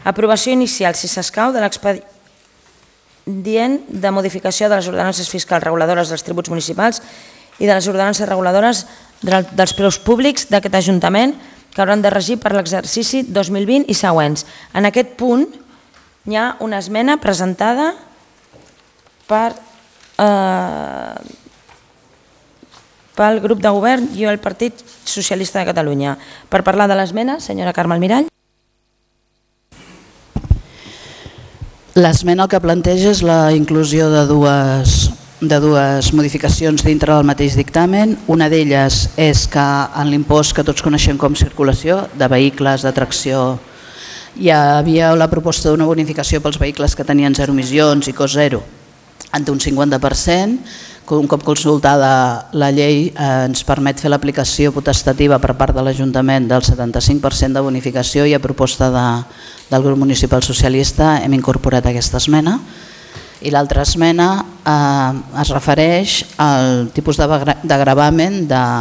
Aprovació inicial, si s'escau, de l'expedient de modificació de les ordenances fiscals reguladores dels tributs municipals i de les ordenances reguladores dels preus públics d'aquest Ajuntament que hauran de regir per l'exercici 2020 i següents. En aquest punt hi ha una esmena presentada pel grup de govern i el Partit Socialista de Catalunya. Per parlar de l'esmena, senyora Carme Almirall. L'esmena el que planteja és la inclusió de dues modificacions dintre del mateix dictamen. Una d'elles és que en l'impost que tots coneixem com circulació de vehicles de tracció hi havia la proposta d'una bonificació pels vehicles que tenien 0 emissions i cost zero d'un 50%. Un cop consultada la llei ens permet fer l'aplicació potestativa per part de l'Ajuntament del 75% de bonificació i a proposta del grup municipal socialista hem incorporat aquesta esmena. I l'altra esmena es refereix al tipus de gravamen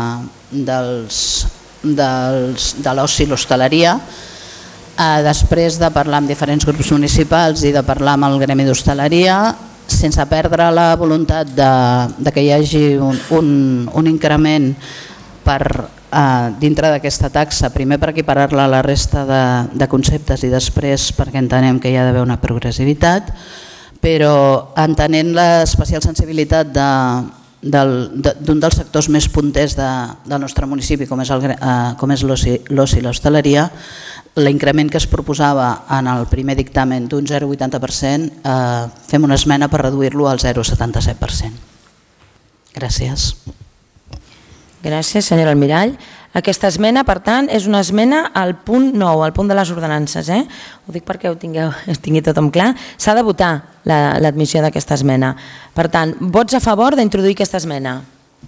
de l'oci i l'hostaleria. Després de parlar amb diferents grups municipals i de parlar amb el gremi d'hostaleria, sense perdre la voluntat que hi hagi un increment dintre d'aquesta taxa, primer per equiparar-la a la resta de conceptes i després perquè entenem que hi ha d'haver una progressivitat, però entenent l'especial sensibilitat d'un dels sectors més punters del nostre municipi, com és l'oci i l'hostaleria, l'increment que es proposava en el primer dictamen d'un 0,80%, fem una esmena per reduir-lo al 0,77%. Gràcies. Gràcies, senyora Almirall. Aquesta esmena, per tant, és una esmena al punt 9, al punt de les ordenances. Ho dic perquè ho tingui tothom clar. S'ha de votar l'admissió d'aquesta esmena. Per tant, vots a favor d'introduir aquesta esmena?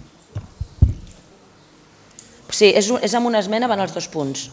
Sí, és amb una esmena, van els 2 punts.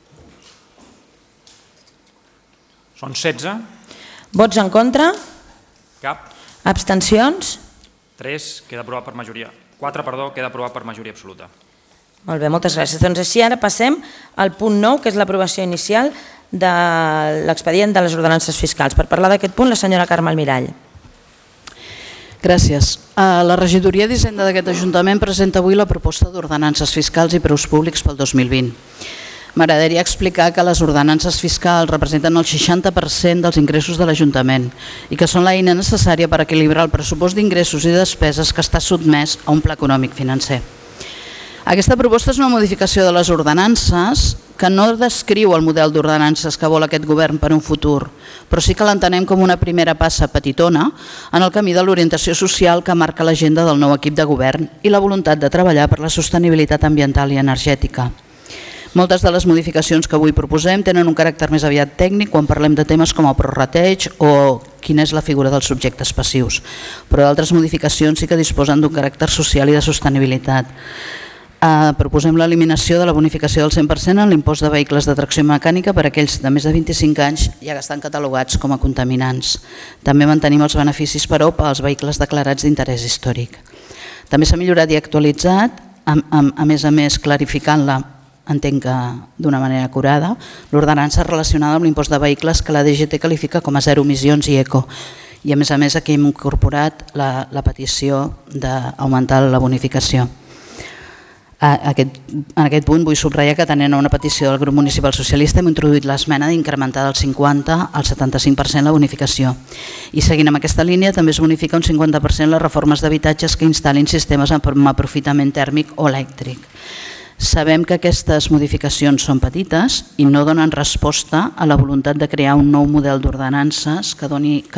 Són 16. Vots en contra? Cap. Abstencions? 3, queda aprovat per majoria. 4, perdó, queda aprovat per majoria absoluta. Molt bé, moltes gràcies. Doncs així ara passem al punt 9, que és l'aprovació inicial de l'expedient de les ordenances fiscals. Per parlar d'aquest punt, la senyora Carme Almirall. Gràcies. La regidoria d'Hisenda d'aquest Ajuntament presenta avui la proposta d'ordenances fiscals i preus públics pel 2020. M'agradaria explicar que les ordenances fiscals representen el 60% dels ingressos de l'Ajuntament i que són l'eina necessària per equilibrar el pressupost d'ingressos i despeses que està sotmès a un pla econòmic financer. Aquesta proposta és una modificació de les ordenances que no descriu el model d'ordenances que vol aquest govern per un futur, però sí que l'entenem com una primera passa petitona en el camí de l'orientació social que marca l'agenda del nou equip de govern i la voluntat de treballar per la sostenibilitat ambiental i energètica. Moltes de les modificacions que avui proposem tenen un caràcter més aviat tècnic quan parlem de temes com el prorrateig o quina és la figura dels subjectes passius, però d'altres modificacions sí que disposen d'un caràcter social i de sostenibilitat. Proposem l'eliminació de la bonificació del 100% en l'impost de vehicles de tracció mecànica per a aquells de més de 25 anys ja que estan catalogats com a contaminants. També mantenim els beneficis per OP als vehicles declarats d'interès històric. També s'ha millorat i actualitzat, a més clarificant-la, entenc que d'una manera acurada, l'ordenança relacionada amb l'impost de vehicles que la DGT qualifica com a 0 emissions i eco. I a més aquí hem incorporat la petició d'augmentar la bonificació. En aquest punt vull subratllar que atenent a una petició del grup municipal socialista hem introduït l'esmena d'incrementar del 50 al 75% la bonificació. I seguint amb aquesta línia també es bonifica un 50% les reformes d'habitatges que instal·lin sistemes amb aprofitament tèrmic o elèctric. Sabem que aquestes modificacions són petites i no donen resposta a la voluntat de crear un nou model d'ordenances que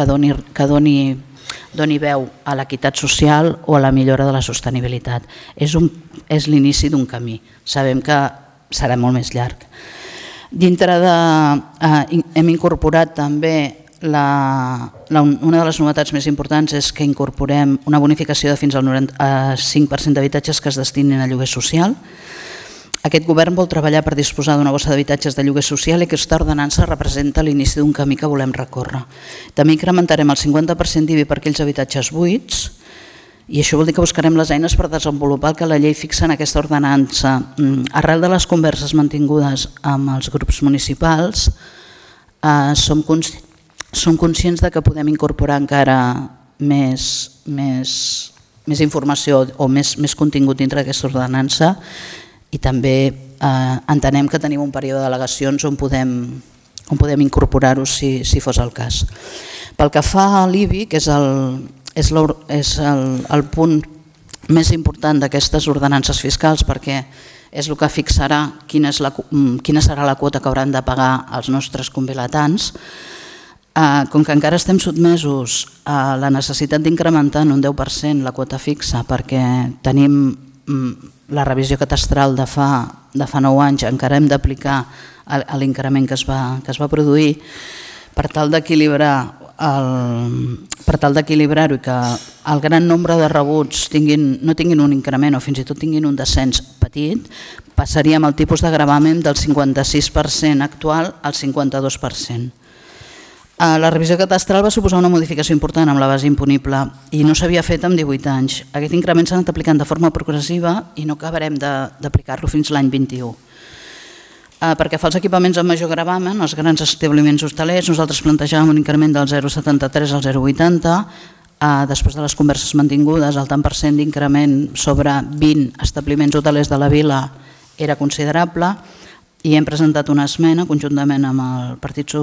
doni veu a l'equitat social o a la millora de la sostenibilitat. És l'inici d'un camí. Sabem que serà molt més llarg. Hem incorporat també una de les novetats més importants és que incorporem una bonificació de fins al 95% d'habitatges que es destinin a lloguer social. Aquest govern vol treballar per disposar d'una bossa d'habitatges de lloguer social i aquesta ordenança representa l'inici d'un camí que volem recórrer. També incrementarem el 50% d'IBI per aquells habitatges buits i això vol dir que buscarem les eines per desenvolupar el que la llei fixa en aquesta ordenança. Arrel de les converses mantingudes amb els grups municipals, som conscients que podem incorporar encara més informació o més contingut dintre d'aquesta ordenança i també entenem que tenim un període d'al·legacions on podem incorporar-ho si fos el cas. Pel que fa a l'IBI, que és el punt més important d'aquestes ordenances fiscals perquè és el que fixarà quina serà la quota que hauran de pagar els nostres convilatants, com que encara estem sotmesos a la necessitat d'incrementar en un 10% la quota fixa perquè tenim la revisió catastral de fa 9 anys, encara hem d'aplicar l'increment que es va produir per tal d'equilibrar-ho i que el gran nombre de rebuts no tinguin un increment o fins i tot tinguin un descens petit, passaríem el tipus de gravament del 56% actual al 52%. La revisió catastral va suposar una modificació important amb la base imponible i no s'havia fet en 18 anys. Aquest increment s'ha anat aplicant de forma progressiva i no acabarem d'aplicar-lo fins l'any 21. Perquè fa els equipaments amb major gravamen, els grans establiments hostalers, nosaltres plantejàvem un increment del 0,73 al 0,80. Després de les converses mantingudes, el tant per cent d'increment sobre 20 establiments hotelers de la vila era considerable i hem presentat una esmena conjuntament amb el Partit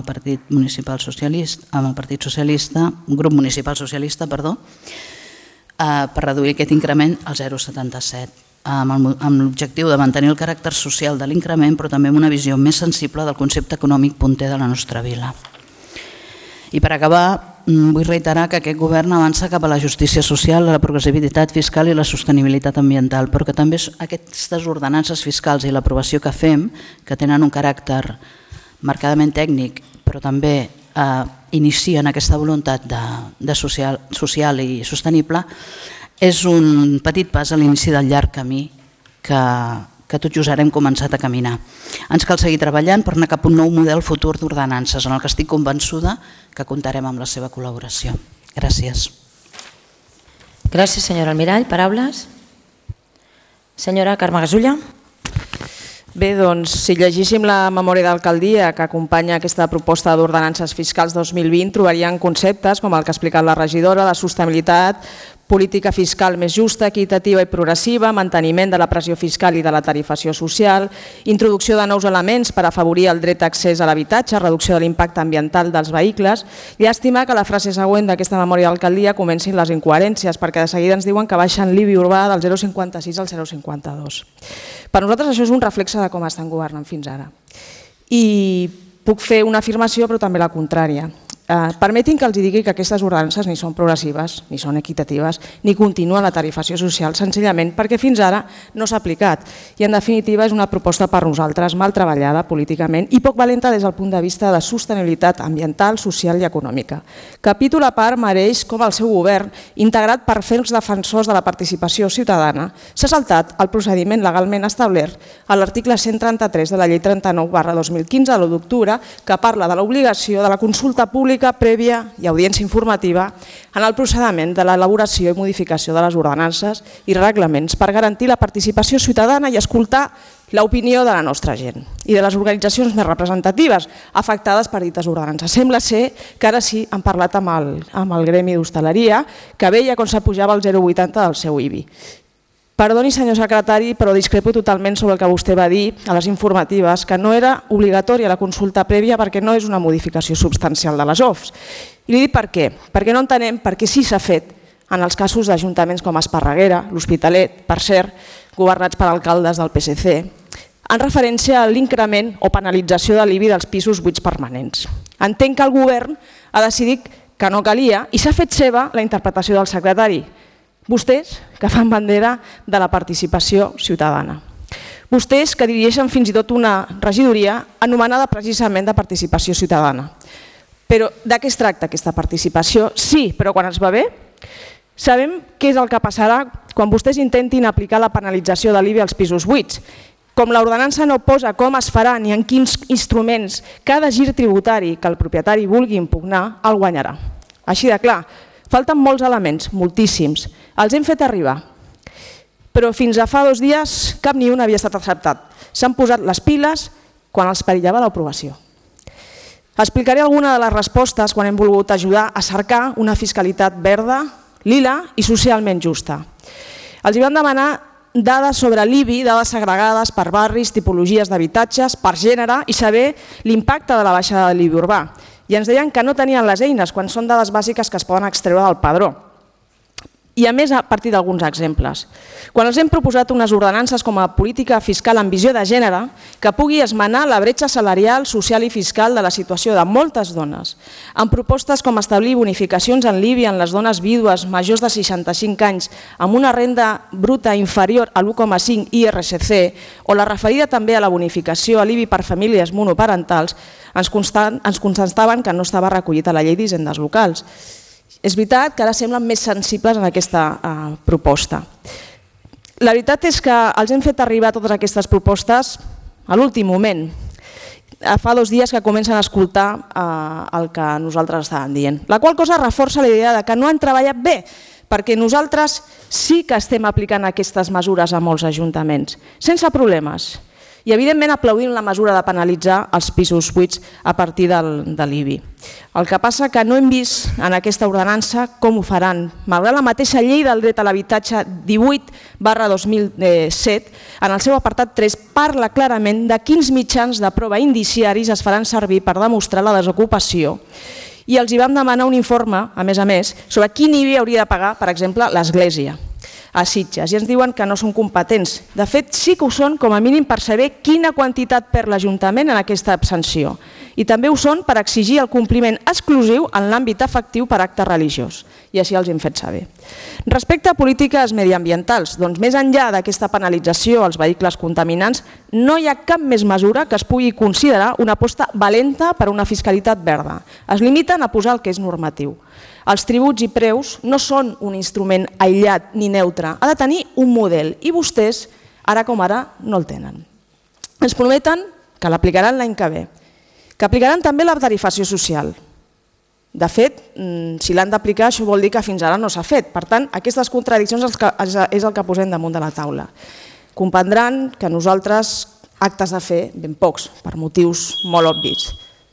Socialista, un grup municipal socialista, per reduir aquest increment al 0,77. Amb l'objectiu de mantenir el caràcter social de l'increment, però també amb una visió més sensible del concepte econòmic punter de la nostra vila. I per acabar, vull reiterar que aquest govern avança cap a la justícia social, la progressivitat fiscal i la sostenibilitat ambiental, però que també aquestes ordenances fiscals i l'aprovació que fem, que tenen un caràcter marcadament tècnic, però també inicien aquesta voluntat de social i sostenible, és un petit pas a l'inici del llarg camí que tot just ara hem començat a caminar. Ens cal seguir treballant per anar cap a un nou model futur d'ordenances en el que estic convençuda que comptarem amb la seva col·laboració. Gràcies. Gràcies, senyora Almirall. Paraules? Senyora Carme Gasulla. Bé, doncs, si llegíssim la memòria d'alcaldia que acompanya aquesta proposta d'ordenances fiscals 2020, trobaríem conceptes com el que ha explicat la regidora, la sostenibilitat, política fiscal més justa, equitativa i progressiva, manteniment de la pressió fiscal i de la tarifació social, introducció de nous elements per afavorir el dret d'accés a l'habitatge, reducció de l'impacte ambiental dels vehicles. Llàstima que la frase següent d'aquesta memòria d'alcaldia comencin les incoherències, perquè de seguida ens diuen que baixen l'IBI urbà del 0,56 al 0,52. Per nosaltres això és un reflexe de com estan governant fins ara. I puc fer una afirmació però també la contrària. Permetin que els digui que aquestes ordenances ni són progressives, ni són equitatives, ni continuen la tarifació social, senzillament perquè fins ara no s'ha aplicat. I en definitiva és una proposta per nosaltres mal treballada políticament i poc valenta des del punt de vista de sostenibilitat ambiental, social i econòmica. Capítol a part mereix com el seu govern, integrat per ferms defensors de la participació ciutadana, s'ha saltat el procediment legalment establert a l'article 133 de la llei 39/2015 de l'1 d'octubre que parla de l'obligació de la consulta pública prèvia i audiència informativa en el procediment de l'elaboració i modificació de les ordenances i reglaments per garantir la participació ciutadana i escoltar l'opinió de la nostra gent i de les organitzacions més representatives afectades per dites ordenances. Sembla ser que ara sí han parlat amb el gremi d'hostaleria que veia com s'apujava el 0,80 del seu IBI. Perdoni, senyor secretari, però discrepo totalment sobre el que vostè va dir a les informatives, que no era obligatòria la consulta prèvia perquè no és una modificació substancial de les OFs. I li dic per què. Perquè no entenem per què sí s'ha fet en els casos d'ajuntaments com Esparreguera, l'Hospitalet, per cert, governats per alcaldes del PSC, en referència a l'increment o penalització de l'IBI dels pisos buits permanents. Entenc que el govern ha decidit que no calia i s'ha fet seva la interpretació del secretari. Vostès que fan bandera de la participació ciutadana. Vostès que dirigeixen fins i tot una regidoria anomenada precisament de participació ciutadana. Però de què es tracta aquesta participació? Sí, però quan ens va bé? Sabem què és el que passarà quan vostès intentin aplicar la penalització de l'IBI als pisos buits. Com l'ordenança no posa com es farà ni en quins instruments cada gir tributari que el propietari vulgui impugnar, el guanyarà. Així de clar. Falten molts elements, moltíssims. Els hem fet arribar. Però fins a fa 2 dies cap ni un havia estat acceptat. S'han posat les piles quan els perillava l'aprovació. Explicaré alguna de les respostes quan hem volgut ajudar a cercar una fiscalitat verda, lila i socialment justa. Els hi vam demanar dades sobre l'IBI, dades segregades per barris, tipologies d'habitatges, per gènere i saber l'impacte de la baixada de l'IBI urbà. I ens deien que no tenien les eines quan són dades bàsiques que es poden extreure del padró. I a més a partir d'alguns exemples. Quan els hem proposat unes ordenances com a política fiscal amb visió de gènere que pugui esmenar la bretxa salarial, social i fiscal de la situació de moltes dones, amb propostes com establir bonificacions en l'IBI en les dones vídues majors de 65 anys amb una renda bruta inferior a l'1,5 IRSC o la referida també a la bonificació a l'IBI per famílies monoparentals, ens constaven que no estava recollit a la llei d'hisendes locals. És veritat que ara semblen més sensibles en aquesta proposta. La veritat és que els hem fet arribar totes aquestes propostes a l'últim moment. Fa 2 dies que comencen a escoltar el que nosaltres estàvem dient. La qual cosa reforça la idea que no han treballat bé, perquè nosaltres sí que estem aplicant aquestes mesures a molts ajuntaments, sense problemes. I evidentment aplaudim la mesura de penalitzar els pisos buits a partir de l'IBI. El que passa que no hem vist en aquesta ordenança com ho faran. Malgrat la mateixa llei del dret a l'habitatge 18/2007, en el seu apartat 3 parla clarament de quins mitjans de prova indiciaris es faran servir per demostrar la desocupació. I els hi vam demanar un informe, a més, sobre quin IBI hauria de pagar, per exemple, l'Església a Sitges, i ens diuen que no són competents. De fet, sí que ho són, com a mínim, per saber quina quantitat perd l'Ajuntament en aquesta abstenció. I també ho són per exigir el compliment exclusiu en l'àmbit efectiu per acte religiós. I així els hem fet saber. Respecte a polítiques mediambientals, doncs més enllà d'aquesta penalització als vehicles contaminants, no hi ha cap més mesura que es pugui considerar una aposta valenta per una fiscalitat verda. Es limiten a posar el que és normatiu. Els tributs i preus no són un instrument aïllat ni neutre, ha de tenir un model i vostès, ara com ara, no el tenen. Ens prometen que l'aplicaran l'any que ve, que aplicaran també la tarifació social. De fet, si l'han d'aplicar, això vol dir que fins ara no s'ha fet. Per tant, aquestes contradiccions és el que posem damunt de la taula. Comprendran que nosaltres actes de fer ben pocs, per motius molt obvis.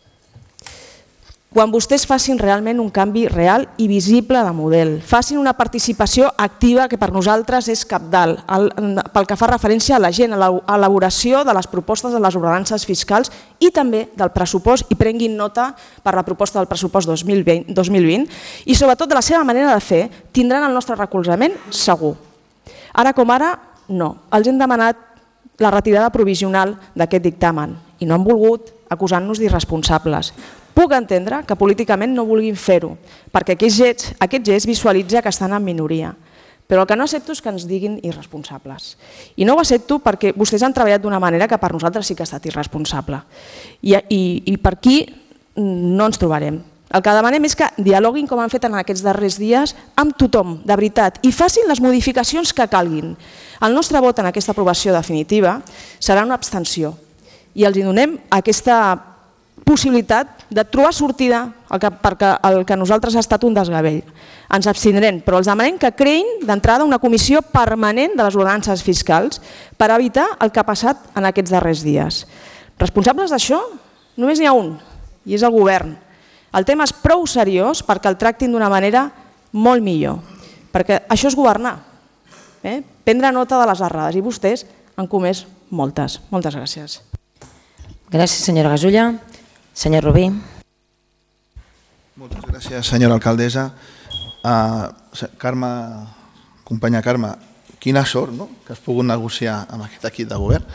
Quan vostès facin realment un canvi real i visible de model, facin una participació activa que per nosaltres és cabdal, pel que fa referència a la gent, a l'elaboració de les propostes de les ordenances fiscals i també del pressupost, i prenguin nota per la proposta del pressupost 2020 i sobretot de la seva manera de fer, tindran el nostre recolzament segur. Ara com ara, no. Els hem demanat la retirada provisional d'aquest dictamen i no han volgut, acusant-nos d'irresponsables. Puc entendre que políticament no vulguin fer-ho, perquè aquest gest visualitza que estan en minoria. Però el que no accepto és que ens diguin irresponsables. I no ho accepto perquè vostès han treballat d'una manera que per nosaltres sí que ha estat irresponsable. I per aquí no ens trobarem. El que demanem és que dialoguin com han fet en aquests darrers dies amb tothom, de veritat, i facin les modificacions que calguin. El nostre vot en aquesta aprovació definitiva serà una abstenció i els donem aquesta possibilitat de trobar sortida perquè el que nosaltres ha estat un desgavell. Ens abstindrem, però els demanem que creïn d'entrada una comissió permanent de les ordenances fiscals per evitar el que ha passat en aquests darrers dies. Responsables d'això només n'hi ha un, i és el govern. El tema és prou seriós perquè el tractin d'una manera molt millor, perquè això és governar, prendre nota de les errades, i vostès han comès moltes. Moltes gràcies. Gràcies, senyora Gasulla. Senyor Rubí. Moltes gràcies, senyora alcaldessa. Companya Carme, quina sort que has pogut negociar amb aquest equip de govern.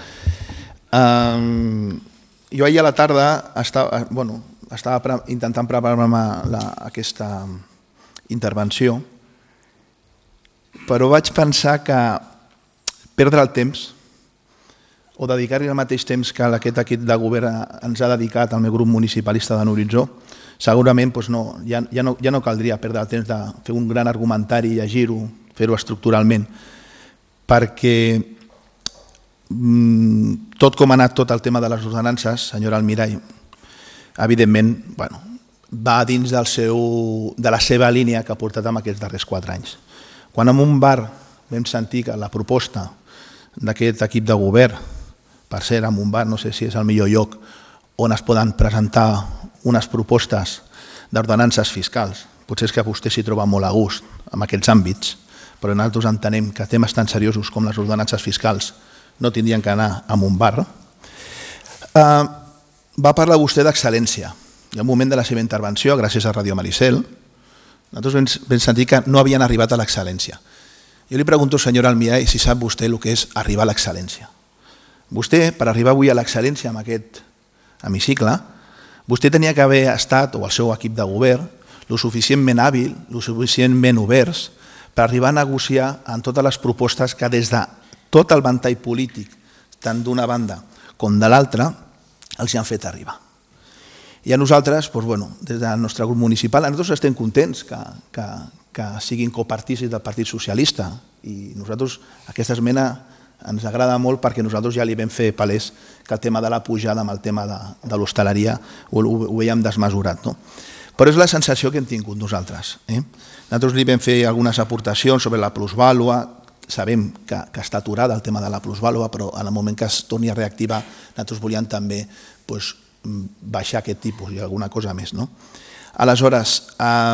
Jo ahir a la tarda estava intentant preparar-me aquesta intervenció, però vaig pensar que perdre el temps o dedicar-hi el mateix temps que aquest equip de govern ens ha dedicat al meu grup municipalista de Noritzó, segurament ja no caldria perdre el temps de fer un gran argumentari, llegir-ho, fer-ho estructuralment, perquè tot com ha anat tot el tema de les ordenances, senyora Almirall, evidentment va dins de la seva línia que ha portat en aquests darrers 4 anys. Quan en un bar vam sentir que la proposta d'aquest equip de govern, per cert, en un bar, no sé si és el millor lloc on es poden presentar unes propostes d'ordenances fiscals. Potser és que vostè s'hi troba molt a gust en aquests àmbits, però nosaltres entenem que temes tan seriosos com les ordenances fiscals no tindrien que anar a un bar. Va parlar vostè d'excel·lència. Hi ha un moment de la seva intervenció, gràcies a Radio Maricel, nosaltres vam sentir que no havien arribat a l'excel·lència. Jo li pregunto, senyora Almirall, si sap vostè el que és arribar a l'excel·lència. Vostè, per arribar avui a l'excel·lència en aquest hemicicle, vostè tenia que haver estat, o el seu equip de govern, lo suficientment hàbil, lo suficientment oberts, per arribar a negociar en totes les propostes que des de tot el ventall polític, tant d'una banda com de l'altra, els han fet arribar. I a nosaltres, des del nostre grup municipal, nosaltres estem contents que siguin copartícips del Partit Socialista i nosaltres aquesta esmena ens agrada molt perquè nosaltres ja li vam fer palès que el tema de la pujada amb el tema de l'hostaleria ho veiem desmesurat. Però és la sensació que hem tingut nosaltres. Nosaltres li vam fer algunes aportacions sobre la plusvàlua, sabem que està aturada el tema de la plusvàlua, però en el moment que es torni a reactivar nosaltres volíem també baixar aquest tipus i alguna cosa més. Aleshores,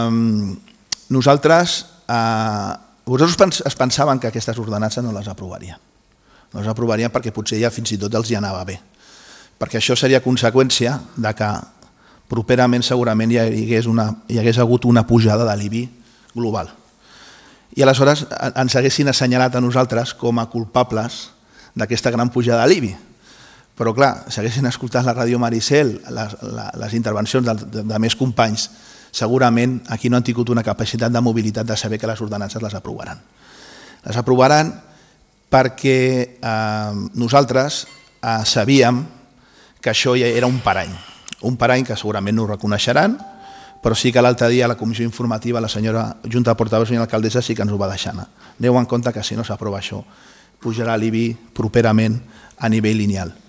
vosaltres es pensaven que aquestes ordenances no les aprovarien. No les aprovarien perquè potser ja fins i tot els hi anava bé. Perquè això seria conseqüència de que properament segurament hi hagués hagut una pujada de l'IBI global. I aleshores ens haguessin assenyalat a nosaltres com a culpables d'aquesta gran pujada de l'IBI. Però clar, si haguessin escoltat la Ràdio Maricel, les intervencions de més companys, segurament aquí no han tingut una capacitat de mobilitat de saber que les ordenances les aprovaran. Les aprovaran perquè nosaltres sabíem que això ja era un parany que segurament no ho reconeixeran, però sí que l'altre dia a la comissió informativa la senyora Junta de Portaveus, senyora alcaldessa, sí que ens ho va deixar anar. Aneu en compte que si no s'aprova això, pujarà l'IBI properament a nivell lineal.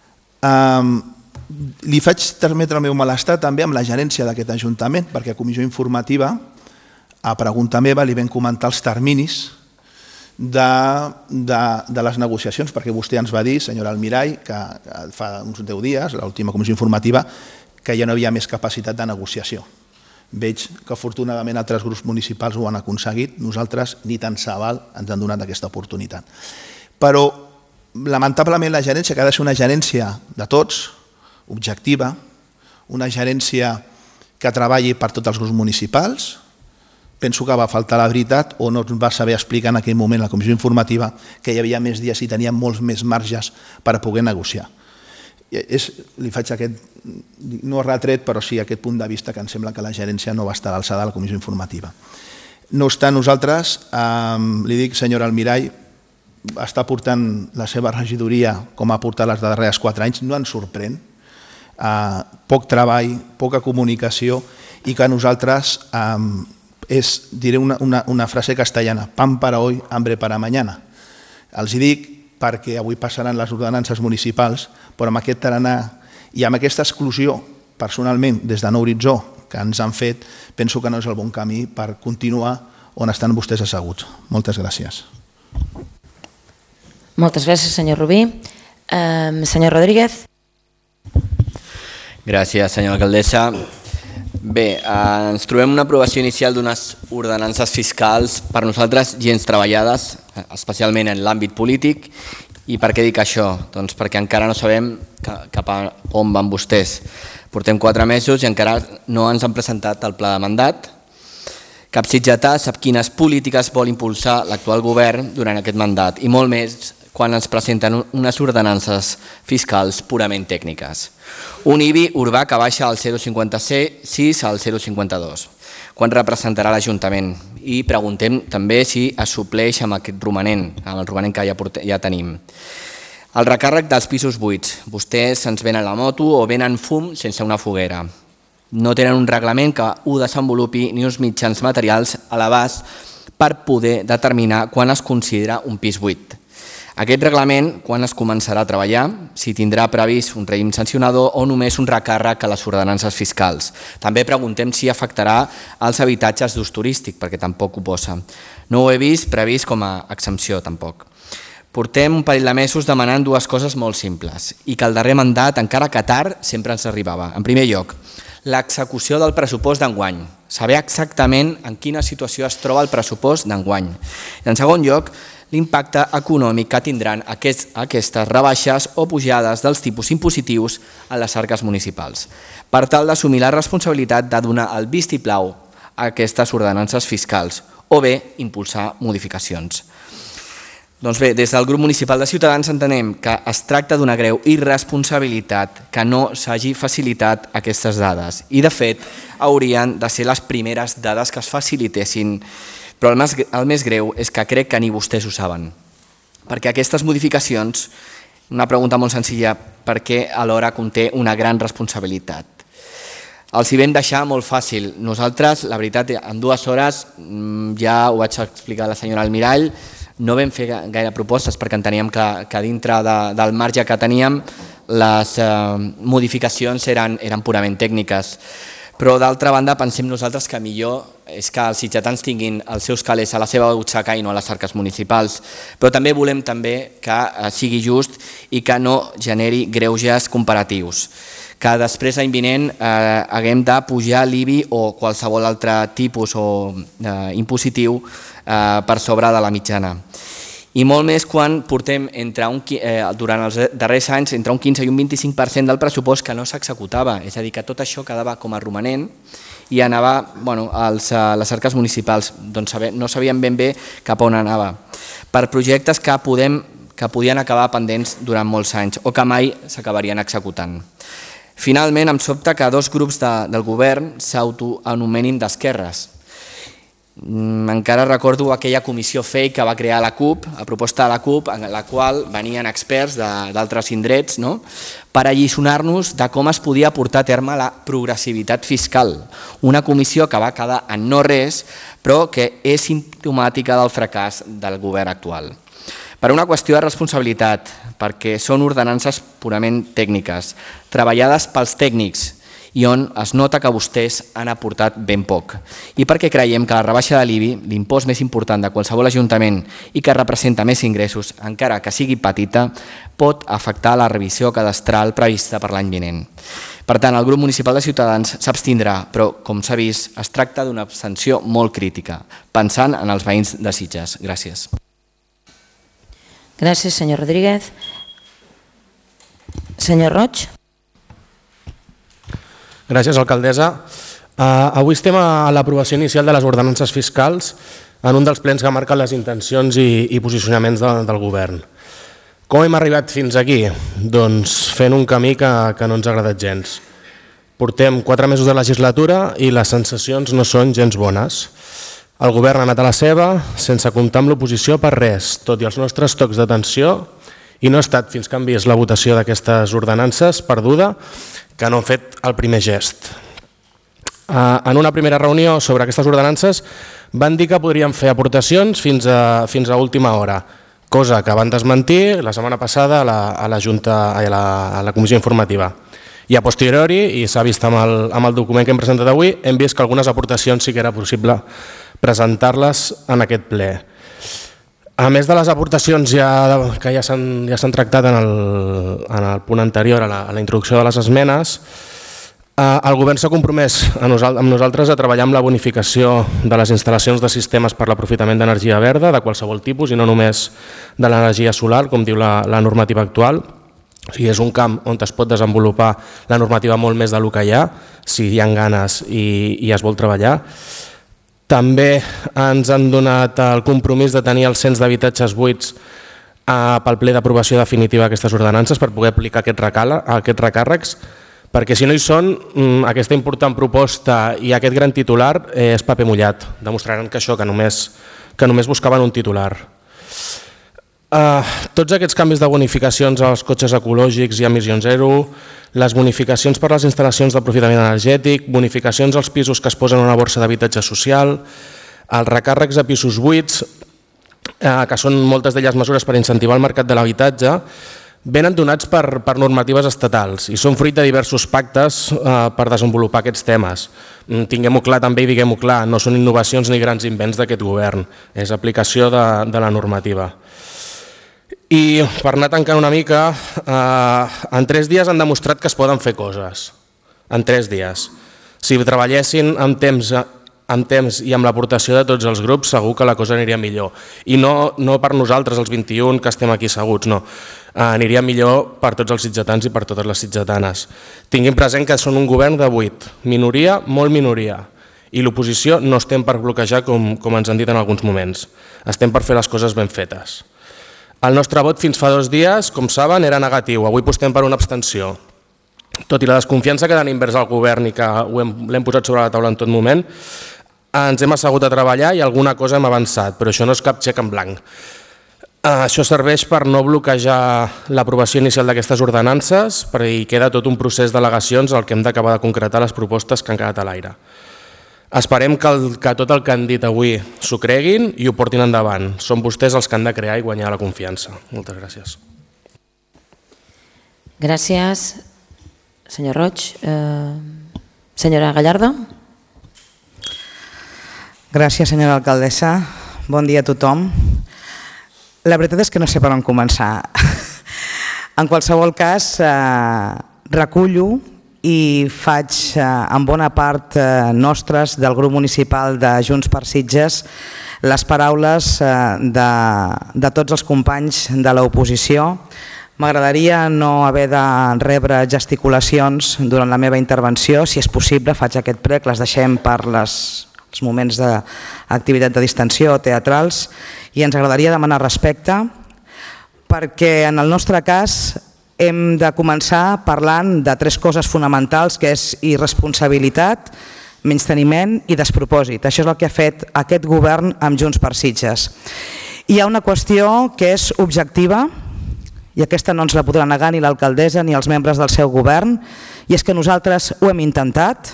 Li faig transmetre el meu malestar també amb la gerència d'aquest Ajuntament, perquè a comissió informativa, a pregunta meva, li vam comentar els terminis de les negociacions, perquè vostè ens va dir, senyora Almirall, que fa uns 10 dies, l'última comissió informativa, que ja no hi havia més capacitat de negociació. Veig que afortunadament altres grups municipals ho han aconseguit, nosaltres ni tan sabal ens han donat aquesta oportunitat. Però lamentablement la gerència, que ha de ser una gerència de tots, objectiva, una gerència que treballi per tots els grups municipals, penso que va faltar la veritat o no ens va saber explicar en aquell moment la comissió informativa que hi havia més dies i tenien molts més marges per a poder negociar. Li faig aquest, no retret, però sí aquest punt de vista que em sembla que la gerència no va estar a l'alçada de la comissió informativa. No obstant, nosaltres, li dic, senyora Almirall, està portant la seva regidoria com ha portat les darreres 4 anys, no ens sorprèn, poc treball, poca comunicació i que nosaltres diré una frase castellana, pan para hoy, hambre para mañana. Els hi dic perquè avui passaran les ordenances municipals, però amb aquest tarannà i amb aquesta exclusió, personalment, des de Nou Horitzó, que ens han fet, penso que no és el bon camí per continuar on estan vostès asseguts. Moltes gràcies. Moltes gràcies, senyor Rubí. Senyor Rodríguez. Gràcies, senyora alcaldessa. Bé, ens trobem una aprovació inicial d'unes ordenances fiscals per nosaltres gens treballades, especialment en l'àmbit polític. I per què dic això? Doncs perquè encara no sabem cap a on van vostès. Portem 4 mesos i encara no ens han presentat el pla de mandat. Cap sitgetà sap quines polítiques vol impulsar l'actual govern durant aquest mandat i molt més quan ens presenten unes ordenances fiscals purament tècniques. Un IBI urbà que baixa al 0,56 al 0,52. Quan representarà l'Ajuntament? I preguntem també si es supleix amb aquest romanent, amb el romanent que ja tenim. El recàrrec dels pisos buits. Vostès ens venen la moto o venen fum sense una foguera. No tenen un reglament que ho desenvolupi ni uns mitjans materials a l'abast per poder determinar quan es considera un pis buit. Aquest reglament, quan es començarà a treballar, si tindrà previst un règim sancionador o només un recàrrec a les ordenances fiscals. També preguntem si afectarà els habitatges d'ús turístic, perquè tampoc ho posa. No ho he vist previst com a exempció, tampoc. Portem un parell de mesos demanant dues coses molt simples i que el darrer mandat, encara que tard, sempre ens arribava. En primer lloc, l'execució del pressupost d'enguany, saber exactament en quina situació es troba el pressupost d'enguany. I en segon lloc, l'impacte econòmic que tindran aquestes rebaixes o pujades dels tipus impositius en les arques municipals, per tal d'assumir la responsabilitat de donar el vistiplau a aquestes ordenances fiscals o bé impulsar modificacions. Doncs bé, des del grup municipal de Ciutadans entenem que es tracta d'una greu irresponsabilitat que no s'hagi facilitat aquestes dades i, de fet, haurien de ser les primeres dades que es facilitessin, però el més greu és que crec que ni vostès ho saben, perquè aquestes modificacions, una pregunta molt senzilla, per què alhora conté una gran responsabilitat? Els hi vam deixar molt fàcil. Nosaltres, la veritat, en 2 hores, ja ho vaig explicar a la senyora Almirall, no vam fer gaire propostes perquè enteníem que dintre del marge que teníem les modificacions eren purament tècniques. Però d'altra banda pensem nosaltres que millor és que els sitgetans tinguin els seus calés a la seva butxaca i no a les arques municipals. Però també volem que sigui just i que no generi greuges comparatius. Que després l'any vinent haguem de pujar l'IBI o qualsevol altre tipus impositiu per sobre de la mitjana. I molt més quan portem durant els darrers anys entre un 15 i un 25% del pressupost que no s'executava, és a dir, que tot això quedava com a romanent i anava a les arques municipals, doncs no sabíem ben bé cap on anava, per projectes que podien acabar pendents durant molts anys o que mai s'acabarien executant. Finalment, em sobta que 2 grups del govern s'autoanomenin d'esquerres. Encara recordo aquella comissió fake que va crear la CUP, a proposta de la CUP, en la qual venien experts d'altres indrets per alliçonar-nos de com es podia portar a terme la progressivitat fiscal. Una comissió que va quedar en no res, però que és simptomàtica del fracàs del govern actual. Per una qüestió de responsabilitat, perquè són ordenances purament tècniques, treballades pels tècnics, i on es nota que vostès han aportat ben poc. I perquè creiem que la rebaixa de l'IBI, l'impost més important de qualsevol ajuntament i que representa més ingressos, encara que sigui petita, pot afectar la revisió cadastral prevista per l'any vinent. Per tant, el grup municipal de Ciutadans s'abstindrà, però, com s'ha vist, es tracta d'una abstenció molt crítica, pensant en els veïns de Sitges. Gràcies. Gràcies, senyor Rodríguez. Senyor Roig. Gràcies, alcaldessa. Avui estem a l'aprovació inicial de les ordenances fiscals en un dels plens que marquen les intencions i posicionaments del govern. Com hem arribat fins aquí? Doncs fent un camí que no ens ha agradat gens. Portem 4 mesos de legislatura i les sensacions no són gens bones. El govern ha anat a la seva sense comptar amb l'oposició per res, tot i els nostres tocs d'atenció, i no ha estat fins que han vist la votació d'aquestes ordenances perduda que no han fet el primer gest. En una primera reunió sobre aquestes ordenances van dir que podrien fer aportacions fins a última hora, cosa que van desmentir la setmana passada a la comissió informativa. I a posteriori, i s'ha vist amb el document que hem presentat avui, hem vist que algunes aportacions sí que era possible presentar-les en aquest ple. A més de les aportacions que ja s'han tractat en el punt anterior, a la introducció de les esmenes, el govern s'ha compromès amb nosaltres a treballar amb la bonificació de les instal·lacions de sistemes per l'aprofitament d'energia verda de qualsevol tipus i no només de l'energia solar, com diu la normativa actual. O sigui, és un camp on es pot desenvolupar la normativa molt més del que hi ha, si hi ha ganes i es vol treballar. També ens han donat el compromís de tenir el cens d'habitatges buits pel ple d'aprovació definitiva d'aquestes ordenances per poder aplicar aquests recàrrecs, perquè si no hi són, aquesta important proposta i aquest gran titular és paper mullat. Demostraran que això, que només buscaven un titular. Tots aquests canvis de bonificacions als cotxes ecològics i emissions zero, les bonificacions per les instal·lacions d'aprofitament energètic, bonificacions als pisos que es posen en una borsa d'habitatge social, els recàrrecs a pisos buits, que són moltes d'elles mesures per incentivar el mercat de l'habitatge, venen donats per normatives estatals i són fruit de diversos pactes per desenvolupar aquests temes. Tinguem-ho clar també i diguem-ho clar, no són innovacions ni grans invents d'aquest govern, és aplicació de la normativa. I per anar tancant una mica, en 3 dies han demostrat que es poden fer coses. En 3 dies. Si treballessin amb temps i amb l'aportació de tots els grups, segur que la cosa aniria millor. I no per nosaltres, els 21 que estem aquí asseguts, no. Aniria millor per tots els sitgetans i per totes les sitgetanes. Tinguin present que són un govern de 8, minoria, molt minoria. I l'oposició no estem per bloquejar com ens han dit en alguns moments. Estem per fer les coses ben fetes. El nostre vot fins fa 2 dies, com saben, era negatiu. Avui apostem per una abstenció. Tot i la desconfiança que tenim vers el govern i que l'hem posat sobre la taula en tot moment, ens hem assegut a treballar i alguna cosa hem avançat, però això no és cap xec en blanc. Això serveix per no bloquejar l'aprovació inicial d'aquestes ordenances i queda tot un procés d'al·legacions al que hem d'acabar de concretar les propostes que han quedat a l'aire. Esperem que tot el que han dit avui s'ho creguin i ho portin endavant. Són vostès els que han de crear i guanyar la confiança. Moltes gràcies. Gràcies, senyor Roig. Senyora Gallardo. Gràcies, senyora alcaldessa. Bon dia a tothom. La veritat és que no sé per on començar. En qualsevol cas, recullo i faig en bona part nostres del grup municipal de Junts per Sitges les paraules de tots els companys de l'oposició. M'agradaria no haver de rebre gesticulacions durant la meva intervenció. Si és possible, faig aquest prec, les deixem per els moments d'activitat de distensió teatrals i ens agradaria demanar respecte perquè en el nostre cas hem de començar parlant de 3 coses fonamentals, que és irresponsabilitat, menysteniment i despropòsit. Això és el que ha fet aquest govern amb Junts per Sitges. Hi ha una qüestió que és objectiva i aquesta no ens la podrà negar ni l'alcaldessa ni els membres del seu govern, i és que nosaltres ho hem intentat.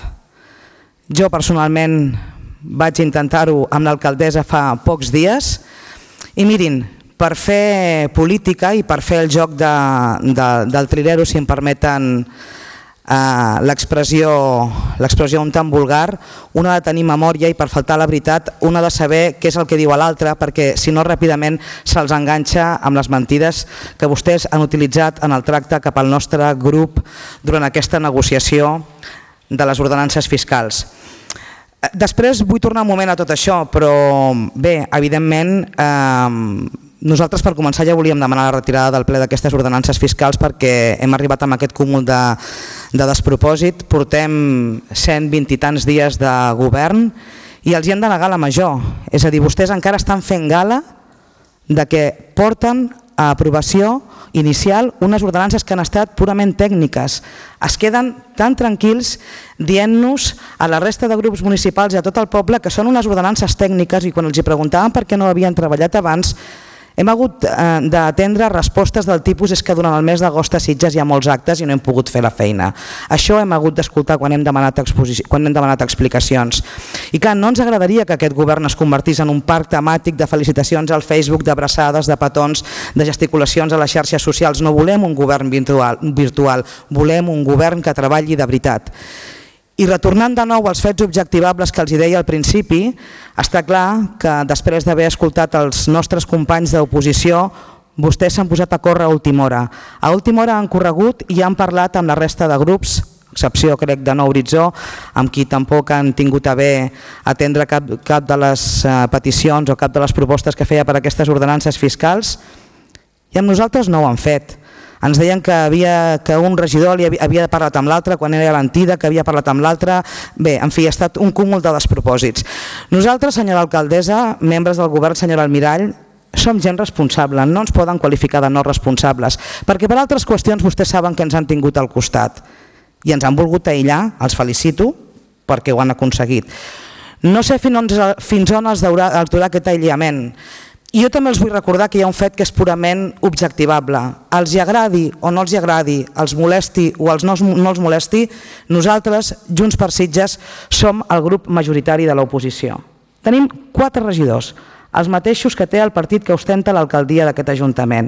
Jo personalment vaig intentar-ho amb l'alcaldessa fa pocs dies i mirin, per fer política i per fer el joc del trilero, si em permeten l'expressió un tant vulgar, un ha de tenir memòria i per faltar la veritat un ha de saber què és el que diu l'altre, perquè si no ràpidament se'ls enganxa amb les mentides que vostès han utilitzat en el tracte cap al nostre grup durant aquesta negociació de les ordenances fiscals. Després vull tornar un moment a tot això, però bé, evidentment nosaltres per començar ja volíem demanar la retirada del ple d'aquestes ordenances fiscals perquè hem arribat amb aquest cúmul de despropòsit. Portem 120 i tants dies de govern i els hi han de negar la major. És a dir, vostès encara estan fent gala de que porten a aprovació inicial unes ordenances que han estat purament tècniques. Es queden tan tranquils dient-nos a la resta de grups municipals i a tot el poble que són unes ordenances tècniques i quan els preguntaven per què no havien treballat abans hem hagut d'atendre respostes del tipus és que durant el mes d'agost a Sitges hi ha molts actes i no hem pogut fer la feina. Això hem hagut d'escoltar quan hem demanat explicacions. I clar, no ens agradaria que aquest govern es convertís en un parc temàtic de felicitacions al Facebook, d'abraçades, de petons, de gesticulacions a les xarxes socials. No volem un govern virtual, volem un govern que treballi de veritat. I retornant de nou als fets objectivables que els deia al principi, està clar que després d'haver escoltat els nostres companys d'oposició, vostès s'han posat a córrer a última hora. A última hora han corregut i han parlat amb la resta de grups, excepció crec de Nou Horitzó, amb qui tampoc han tingut a bé atendre cap de les peticions o cap de les propostes que feia per aquestes ordenances fiscals, i amb nosaltres no ho han fet. Ens deien que un regidor havia parlat amb l'altre quan era l'Antida, que havia parlat amb l'altre. Bé, en fi, ha estat un cúmul de despropòsits. Nosaltres, senyora alcaldessa, membres del govern, senyora Almirall, som gent responsable, no ens poden qualificar de no responsables, perquè per altres qüestions vostès saben que ens han tingut al costat i ens han volgut aïllar, els felicito perquè ho han aconseguit. No sé fins on els durà aquest aïllament. I jo també els vull recordar que hi ha un fet que és purament objectivable. Els hi agradi o no els hi agradi, els molesti o no els molesti, nosaltres, Junts per Sitges, som el grup majoritari de l'oposició. Tenim 4 regidors, els mateixos que té el partit que ostenta l'alcaldia d'aquest ajuntament.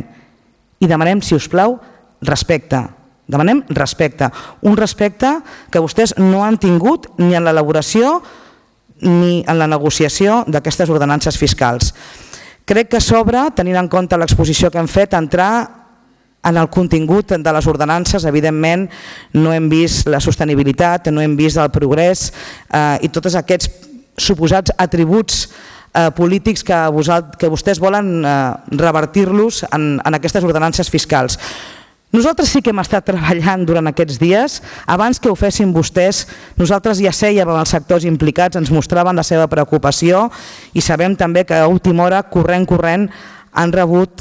I demanem, si us plau, respecte. Demanem respecte. Un respecte que vostès no han tingut ni en l'elaboració ni en la negociació d'aquestes ordenances fiscals. Crec que sobra, tenint en compte l'exposició que hem fet, entrar en el contingut de les ordenances. Evidentment no hem vist la sostenibilitat, no hem vist el progrés i tots aquests suposats atributs polítics que vostès volen revertir-los en aquestes ordenances fiscals. Nosaltres sí que hem estat treballant durant aquests dies. Abans que ho fessin vostès, nosaltres ja sèiem amb els sectors implicats, ens mostraven la seva preocupació i sabem també que a última hora, corrent, han rebut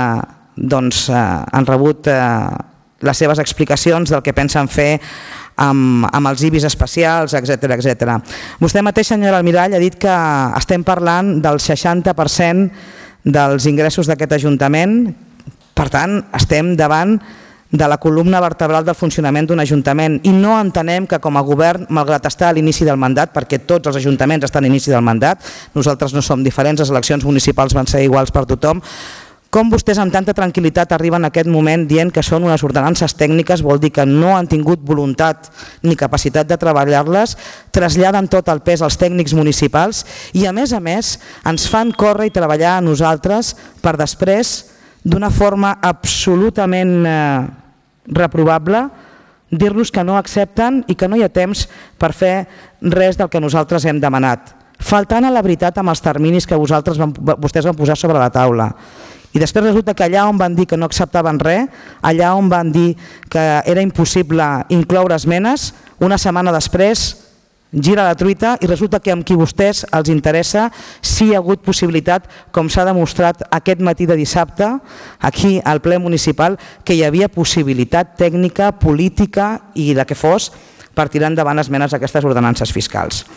les seves explicacions del que pensen fer amb els IBIs especials, etc. Vostè mateix, senyora Almirall, ha dit que estem parlant del 60% dels ingressos d'aquest Ajuntament. Per tant, estem davant de la columna vertebral del funcionament d'un Ajuntament i no entenem que com a govern, malgrat estar a l'inici del mandat, perquè tots els ajuntaments estan a l'inici del mandat, nosaltres no som diferents, les eleccions municipals van ser iguals per tothom, com vostès amb tanta tranquil·litat arriben a aquest moment dient que són unes ordenances tècniques, vol dir que no han tingut voluntat ni capacitat de treballar-les, traslladen tot el pes als tècnics municipals i a més ens fan córrer i treballar a nosaltres per després, d'una forma absolutament reprovable, dir-los que no accepten i que no hi ha temps per fer res del que nosaltres hem demanat, faltant a la veritat amb els terminis que vostès van posar sobre la taula. I després resulta que allà on van dir que no acceptaven res, allà on van dir que era impossible incloure esmenes, una setmana després gira la truita i resulta que amb qui vostès els interessa sí hi ha hagut possibilitat, com s'ha demostrat aquest matí de dissabte, aquí al ple municipal, que hi havia possibilitat tècnica, política i de què fos per tirar endavant esmenes a aquestes ordenances fiscals.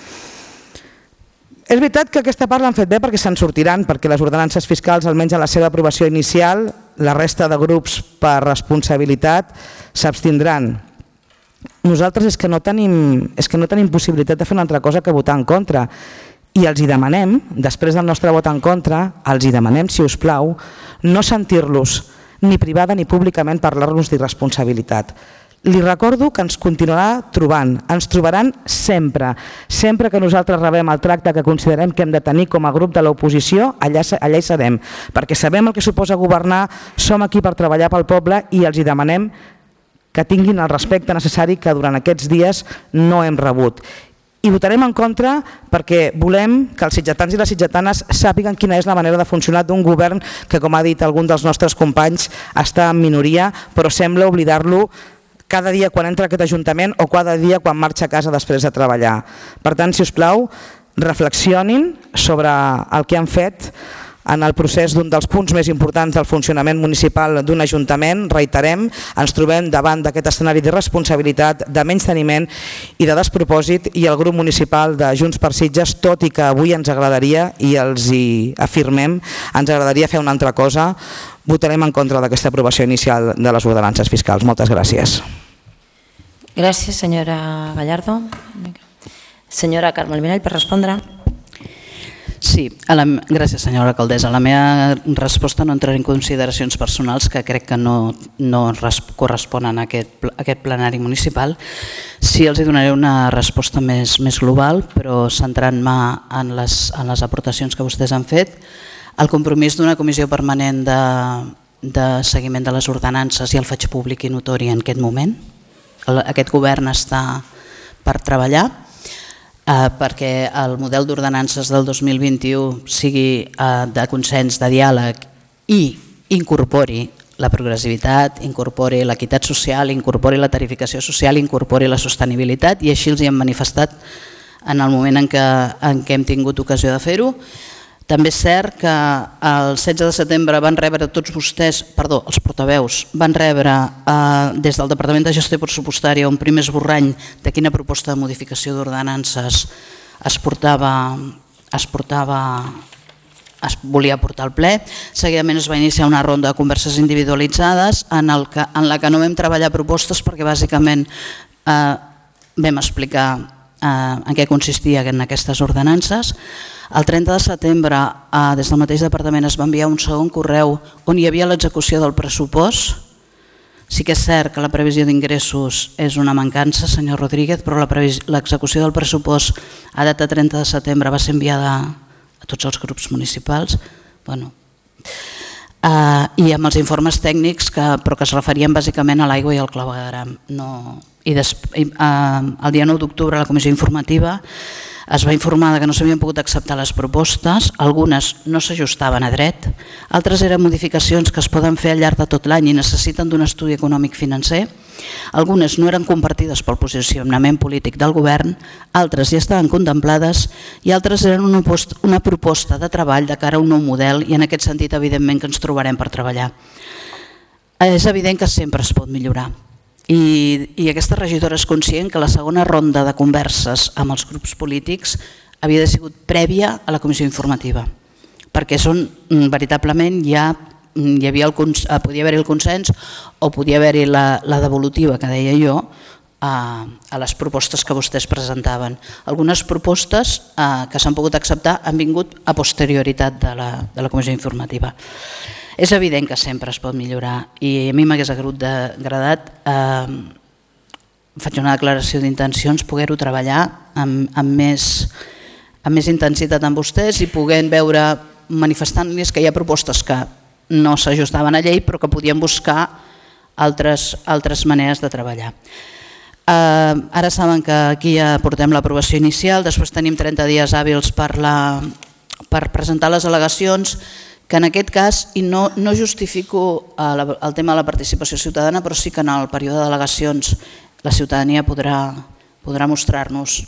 És veritat que aquesta part l'han fet bé perquè se'n sortiran, perquè les ordenances fiscals, almenys en la seva aprovació inicial, la resta de grups per responsabilitat s'abstindran. Nosaltres és que no tenim possibilitat de fer una altra cosa que votar en contra i els hi demanem, després del nostre vot en contra, els hi demanem, si us plau, no sentir-los ni privada ni públicament parlar-los d'irresponsabilitat. Li recordo que ens continuarà trobant, ens trobaran sempre que nosaltres rebem el tracte que considerem que hem de tenir com a grup de l'oposició, allà hi serem, perquè sabem el que suposa governar, som aquí per treballar pel poble i els hi demanem que tinguin el respecte necessari que durant aquests dies no hem rebut. I votarem en contra perquè volem que els sitgetans i les sitgetanes sàpiguen quina és la manera de funcionar d'un govern que, com ha dit algun dels nostres companys, està en minoria, però sembla oblidar-lo cada dia quan entra a aquest Ajuntament o cada dia quan marxa a casa després de treballar. Per tant, si us plau, reflexionin sobre el que han fet en el procés d'un dels punts més importants del funcionament municipal d'un Ajuntament. Reiterem, ens trobem davant d'aquest escenari d'irresponsabilitat, de menysteniment i de despropòsit i el grup municipal de Junts per Sitges, tot i que avui ens agradaria, i els hi afirmem, ens agradaria fer una altra cosa, votarem en contra d'aquesta aprovació inicial de les ordenances fiscals. Moltes gràcies. Gràcies, senyora Gallardo. Senyora Carme Almirall, per respondre. Sí, gràcies, senyora alcaldessa. La meva resposta no entrarà en consideracions personals que crec que no corresponen a aquest plenari municipal. Sí, els donaré una resposta més global, però centrant-me en les aportacions que vostès han fet. El compromís d'una comissió permanent de seguiment de les ordenances i el faig públic i notori en aquest moment. Aquest govern està per treballar perquè el model d'ordenances del 2021 sigui de consens, de diàleg i incorpori la progressivitat, incorpori l'equitat social, incorpori la tarificació social, incorpori la sostenibilitat i així els hi hem manifestat en el moment en què hem tingut ocasió de fer-ho. També és cert que el 16 de setembre van rebre tots vostès, els portaveus, van rebre des del Departament de Gestió Pressupostària un primer esborrany de quina proposta de modificació d'ordenances es volia portar al ple. Seguidament es va iniciar una ronda de converses individualitzades en la que no vam treballar propostes perquè bàsicament vam explicar en què consistien aquestes ordenances. El 30 de setembre, des del mateix departament, es va enviar un segon correu on hi havia l'execució del pressupost. Sí que és cert que la previsió d'ingressos és una mancança, senyor Rodríguez, però l'execució del pressupost a data 30 de setembre va ser enviada a tots els grups municipals. I amb els informes tècnics però que es referien bàsicament a l'aigua i al clavegueram. El dia 9 d'octubre a la comissió informativa es va informar que no s'havien pogut acceptar les propostes, algunes no s'ajustaven a dret, altres eren modificacions que es poden fer al llarg de tot l'any i necessiten d'un estudi econòmic financer, algunes no eren compartides pel posicionament polític del govern, altres ja estaven contemplades i altres eren una proposta de treball de cara a un nou model i en aquest sentit evidentment que ens trobarem per treballar. És evident que sempre es pot millorar. I aquesta regidora és conscient que la segona ronda de converses amb els grups polítics havia de sigut prèvia a la comissió informativa, perquè veritablement podia haver-hi el consens o podia haver-hi la devolutiva que deia jo a les propostes que vostès presentaven. Algunes propostes que s'han pogut acceptar han vingut a posterioritat de la comissió informativa. És evident que sempre es pot millorar i a mi m'hagués agradat, faig una declaració d'intencions, poder-ho treballar amb més intensitat amb vostès i poder veure, manifestant-los que hi ha propostes que no s'ajustaven a llei però que podien buscar altres maneres de treballar. Ara saben que aquí ja portem l'aprovació inicial, després tenim 30 dies hàbils per presentar les al·legacions, que en aquest cas, i no justifico el tema de la participació ciutadana, però sí que en el període d'al·legacions la ciutadania podrà mostrar-nos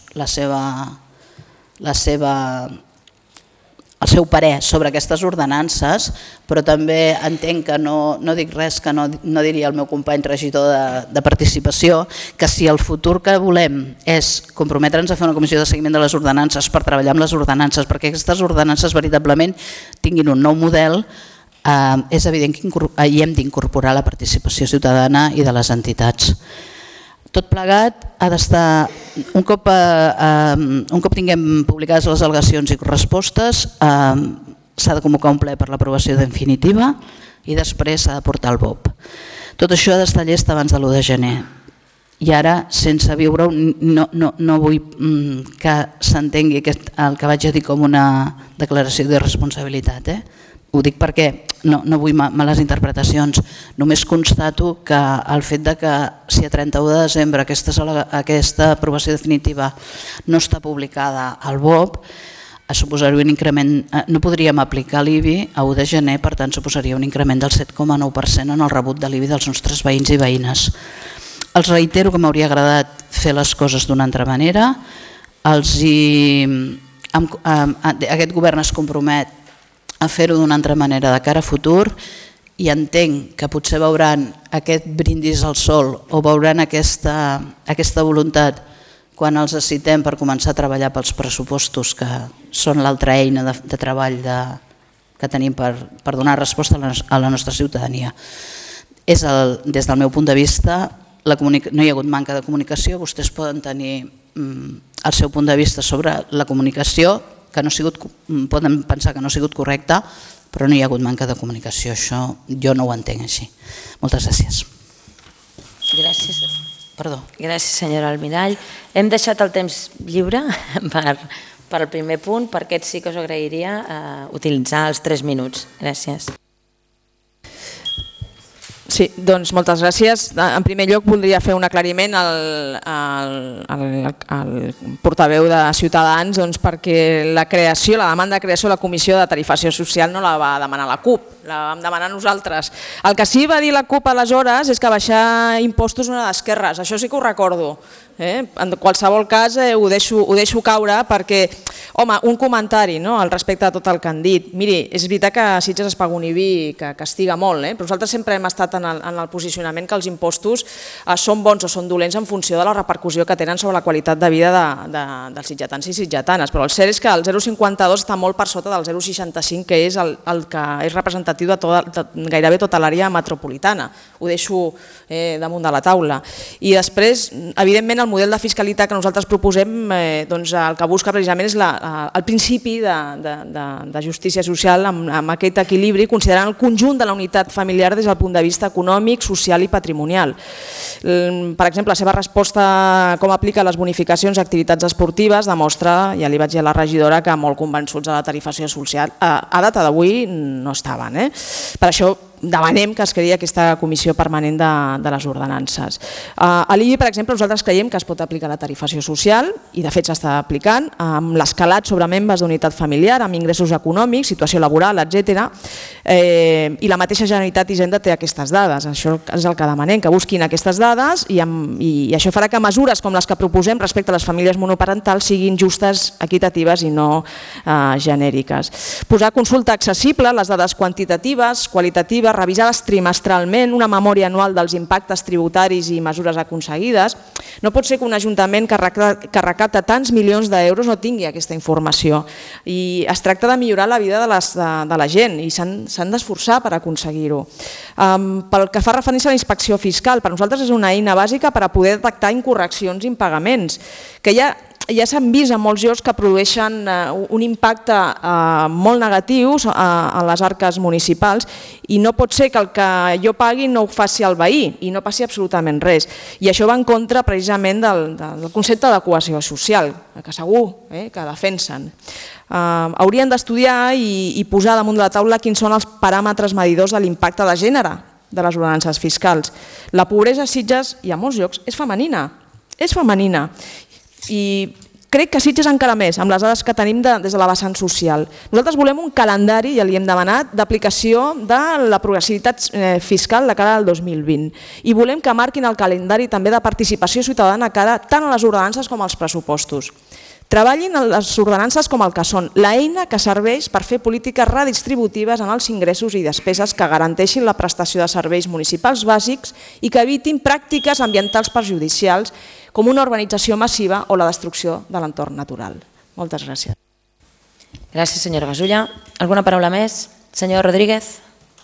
el seu parer sobre aquestes ordenances, però també entenc que no dic res que no diria el meu company regidor de participació, que si el futur que volem és comprometre'ns a fer una comissió de seguiment de les ordenances per treballar amb les ordenances, perquè aquestes ordenances veritablement tinguin un nou model, és evident que hi hem d'incorporar la participació ciutadana i de les entitats. Tot plegat ha d'estar, un cop tinguem publicades les al·legacions i respostes, s'ha de convocar un ple per l'aprovació definitiva i després s'ha de portar al BOP. Tot això ha d'estar llest abans de l'1 de gener. I ara, sense viure-ho, no vull que s'entengui el que vaig a dir com una declaració d'irresponsabilitat. Ho dic perquè no vull males interpretacions, només constato que el fet que si a 31 de desembre aquesta aprovació definitiva no està publicada al BOP, suposaria un increment, no podríem aplicar l'IBI a 1 de gener, per tant suposaria un increment del 7,9% en el rebut de l'IBI dels nostres veïns i veïnes. Els reitero que m'hauria agradat fer les coses d'una altra manera, aquest govern es compromet a fer-ho d'una altra manera de cara a futur i entenc que potser veuran aquest brindis al sol o veuran aquesta voluntat quan els necessitem per començar a treballar pels pressupostos, que són l'altra eina de treball que tenim per donar resposta a la nostra ciutadania. Des del meu punt de vista no hi ha hagut manca de comunicació, vostès poden tenir el seu punt de vista sobre la comunicació, que poden pensar que no ha sigut correcta, però no hi ha hagut manca de comunicació. Això jo no ho entenc així. Moltes gràcies. Gràcies, senyora Almirall. Hem deixat el temps lliure per al primer punt, per aquest sí que us agrairia utilitzar els 3 minuts. Gràcies. Sí, doncs moltes gràcies. En primer lloc voldria fer un aclariment al portaveu de Ciutadans, perquè la demanda de creació de la Comissió de Tarifació Social no la va demanar la CUP, la vam demanar nosaltres. El que sí va dir la CUP aleshores és que baixar impostos no era d'esquerres, això sí que ho recordo. En qualsevol cas ho deixo caure perquè, home, un comentari al respecte de tot el que han dit. Miri, és veritat que a Sitges es paga un IBI que castiga molt, però nosaltres sempre hem estat en el posicionament que els impostos són bons o són dolents en funció de la repercussió que tenen sobre la qualitat de vida dels sitgetans i sitgetanes, però el cert és que el 0,52 està molt per sota del 0,65, que és el que és representatiu de gairebé tota l'àrea metropolitana. Ho deixo damunt de la taula. I després, evidentment, el model de fiscalitat que nosaltres proposem el que busca precisament és el principi de justícia social amb aquest equilibri, considerant el conjunt de la unitat familiar des del punt de vista econòmic, social i patrimonial. Per exemple, la seva resposta com aplica les bonificacions a activitats esportives demostra, ja li vaig dir a la regidora, que molt convençuts de la tarifació social. A data d'avui no estaven. Per això demanem que es creï aquesta comissió permanent de les ordenances. A l'IBI, per exemple, nosaltres creiem que es pot aplicar la tarifació social i de fet s'està aplicant amb l'escalat sobre membres d'unitat familiar, amb ingressos econòmics, situació laboral, etc. I la mateixa Generalitat i Hisenda té aquestes dades. Això és el que demanem, que busquin aquestes dades i això farà que mesures com les que proposem respecte a les famílies monoparentals siguin justes, equitatives i no genèriques. Posar a consulta accessible les dades quantitatives, qualitatives, revisades trimestralment, una memòria anual dels impactes tributaris i mesures aconseguides. No pot ser que un ajuntament que recapta tants milions d'euros no tingui aquesta informació. I es tracta de millorar la vida de la gent i s'han d'esforçar per aconseguir-ho. Pel que fa referència a la inspecció fiscal, per nosaltres és una eina bàsica per a poder detectar incorreccions i impagaments, que ja s'han vist en molts llocs que produeixen un impacte molt negatiu a les arques municipals i no pot ser que el que jo pagui no ho faci el veí i no passi absolutament res. I això va en contra precisament del concepte de cohesió social, que segur que defensen. Haurien d'estudiar i posar damunt de la taula quins són els paràmetres medidors de l'impacte de gènere de les ordenances fiscals. La pobresa a Sitges i a molts llocs és femenina. I crec que a Sitges encara més, amb les dades que tenim des de la vessant social. Nosaltres volem un calendari, ja li hem demanat, d'aplicació de la progressivitat fiscal de cara al 2020 i volem que marquin el calendari també de participació ciutadana cara tant a les ordenances com als pressupostos. Treballin les ordenances com el que són, l'eina que serveix per fer polítiques redistributives en els ingressos i despeses que garanteixin la prestació de serveis municipals bàsics i que evitin pràctiques ambientals perjudicials com una urbanització massiva o la destrucció de l'entorn natural. Moltes gràcies. Gràcies, senyora Gasulla. Alguna paraula més? Senyor Rodríguez.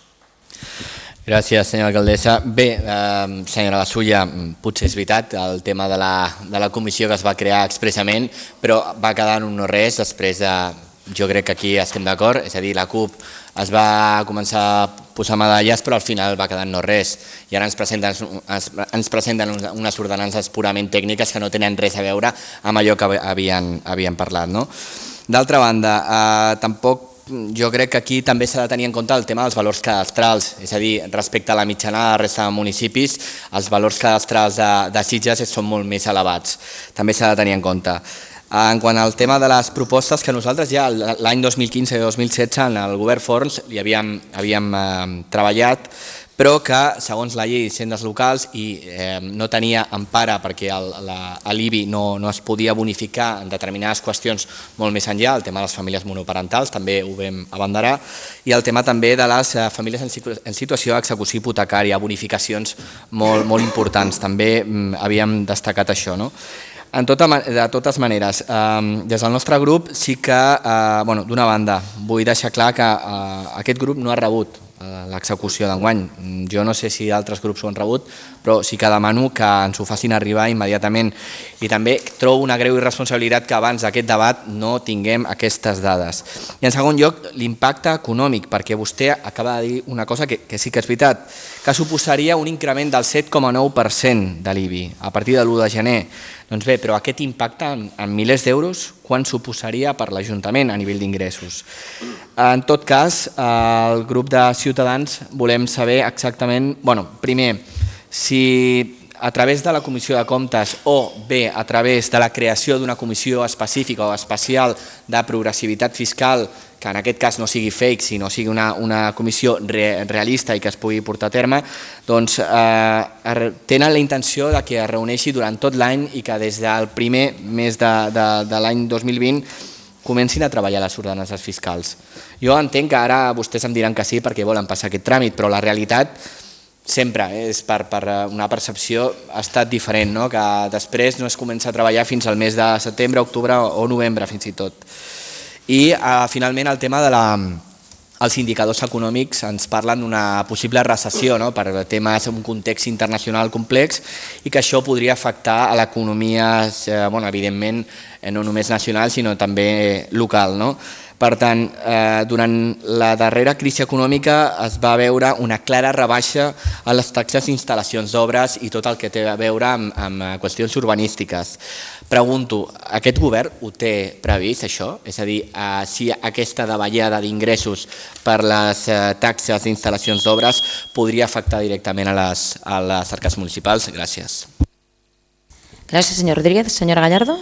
Gràcies, senyora alcaldessa. Bé, senyora Gasulla, potser és veritat el tema de la comissió que es va crear expressament, però va quedar en un no res després de... Jo crec que aquí estem d'acord, és a dir, la CUP es va començar a posar medalles però al final va quedar en no res i ara ens presenten unes ordenances purament tècniques que no tenen res a veure amb allò que havien parlat. D'altra banda, tampoc jo crec que aquí també s'ha de tenir en compte el tema dels valors cadastrals, és a dir, respecte a la mitjana de la resta de municipis, els valors cadastrals de Sitges són molt més elevats, també s'ha de tenir en compte. En quant al tema de les propostes que nosaltres ja l'any 2015 i 2016 en el govern Forns hi havíem treballat, però que segons la llei d'hisendes locals no tenia empara perquè l'IBI no es podia bonificar en determinades qüestions molt més enllà, el tema de les famílies monoparentals també ho vam abanderar, i el tema també de les famílies en situació d'execució hipotecària, bonificacions molt importants, també havíem destacat això. De totes maneres, des del nostre grup sí que, d'una banda, vull deixar clar que aquest grup no ha rebut l'execució d'enguany. Jo no sé si altres grups ho han rebut, però sí que demano que ens ho facin arribar immediatament. I també trobo una greu irresponsabilitat que abans d'aquest debat no tinguem aquestes dades. I en segon lloc, l'impacte econòmic, perquè vostè acaba de dir una cosa que sí que és veritat, que suposaria un increment del 7,9% de l'IBI a partir de l'1 de gener. Doncs bé, però aquest impacte en milers d'euros, quan suposaria per l'Ajuntament a nivell d'ingressos? En tot cas, el grup de Ciutadans volem saber exactament, primer, si a través de la Comissió de Comptes o bé a través de la creació d'una comissió específica o especial de progressivitat fiscal, que en aquest cas no sigui fake, sinó sigui una comissió realista i que es pugui portar a terme, doncs tenen la intenció de que es reuneixi durant tot l'any i que des del primer mes de l'any 2020 comencin a treballar les ordenances fiscals. Jo entenc que ara vostès em diran que sí perquè volen passar aquest tràmit, però la realitat sempre és per una percepció ha estat diferent, que després no es comença a treballar fins al mes de setembre, octubre o novembre fins i tot. I finalment el tema els indicadors econòmics ens parlen d'una possible recessió, no? Per temes d'un context internacional complex, i que això podria afectar a l'economia, evidentment, no només nacional, sinó també local, no? Per tant, durant la darrera crisi econòmica es va veure una clara rebaixa a les taxes d'instal·lacions d'obres i tot el que té a veure amb qüestions urbanístiques. Pregunto, aquest govern ho té previst, això? És a dir, si aquesta davallada d'ingressos per les taxes d'instal·lacions d'obres podria afectar directament a les arques municipals? Gràcies. Gràcies, senyor Rodríguez. Senyora Gallardo?